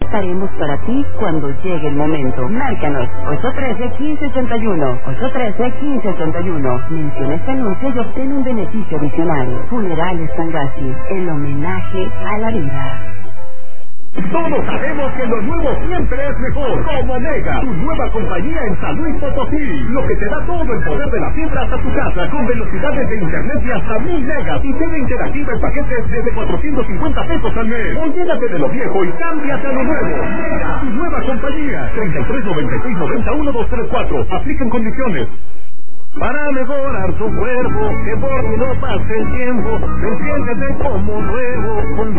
estaremos para ti cuando llegue el momento. Márcanos 813-1581, 813-1581. Menciona este anuncio y obtén un beneficio adicional. Funerales Sangassi, el homenaje a la vida. Todos sabemos que lo nuevo siempre es mejor. Como Mega, tu nueva compañía en San Luis Potosí. Lo que te da todo el poder de la fibra hasta tu casa, con velocidades de internet de hasta 1000 megas y TV interactiva en paquetes desde 450 pesos al mes. Olvídate de lo viejo y cámbiate a lo nuevo. Mega, tu nueva compañía. 3396901234. Aplican condiciones. Para mejorar tu cuerpo, que por ti no pase el tiempo, despiértate como nuevo.